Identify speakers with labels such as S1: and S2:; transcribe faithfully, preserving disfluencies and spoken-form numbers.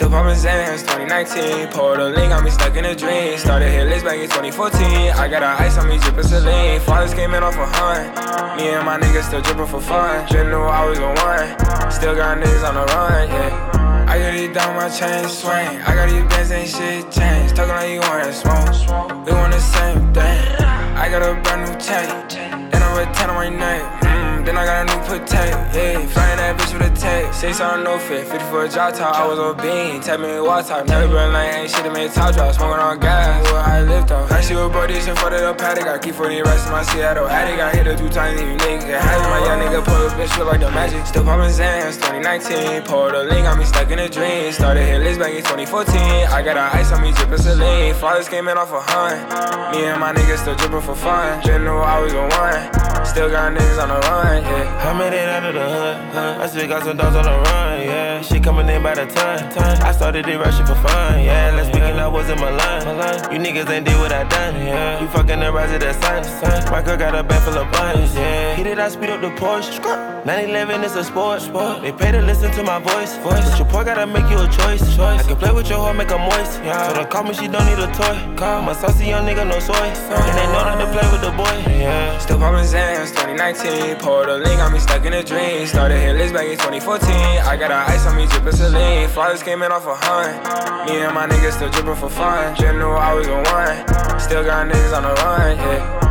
S1: Still poppin' Xans, twenty nineteen. Pulled a link, got me stuck in a dream. Started hit list back in twenty fourteen. I got a ice on me, drippin' saline. Fathers came in off a hunt. Me and my niggas still drippin' for fun. Didn't know I was the one. Still got niggas on the run, yeah. I got these down my chain swing. I got these bands, ain't shit changed. Talkin' like you wanna smoke. We want the same thing. I got a brand new chain. Then I'm a ten on my neck. Mm, then I got a new potato. Yeah, flying that bitch with a tape. Say something no fit. fifty for a drop top. I was on bean. Tell me what top. Never been like ain't shit to make top drop. Smoking on gas. What I lift on. I see what bro this in front of the paddock. I keep forty rest in my Seattle attic. I hit her two times and you niggas get hacked. My young nigga pull a bitch feel like the magic. Still poppin' Xans, twenty nineteen. Pulled a link, got me stuck in a dream. Started hit list back in twenty fourteen. I got a ice on me, drippin' saline. Fathers came in off a hunt. Me and my niggas still drippin' for fun. Didn't know I was the one. Still got niggas on the run, yeah.
S2: I made it out of the hood, hood. I still got some dogs on the run, yeah. She coming in by the ton, ton. I started it rushing for fun, yeah. Let's speaking, I wasn't my line. You niggas ain't did what I done, yeah. You fucking the rise of the sun, sun. My girl got a bag full of buns, yeah. Hit it, I speed up the Porsche. nine eleven is a sport, sport. They pay to listen to my voice, voice. But your boy gotta make you a choice, choice. I can play with your heart, make her moist, yeah. So don't call me, she don't need a toy. Call my saucy young nigga, no soy. And they know not to play with the boy, yeah.
S1: Still poppin' Xans, twenty nineteen. Pulled a link, got me stuck in a dream. Started hit list back in twenty fourteen. I got a ice on me, drippin' saline. Fathers came in off a hunt. Me and my niggas still drippin' for fun. Didn't know I was the one. Still got niggas on the run, yeah.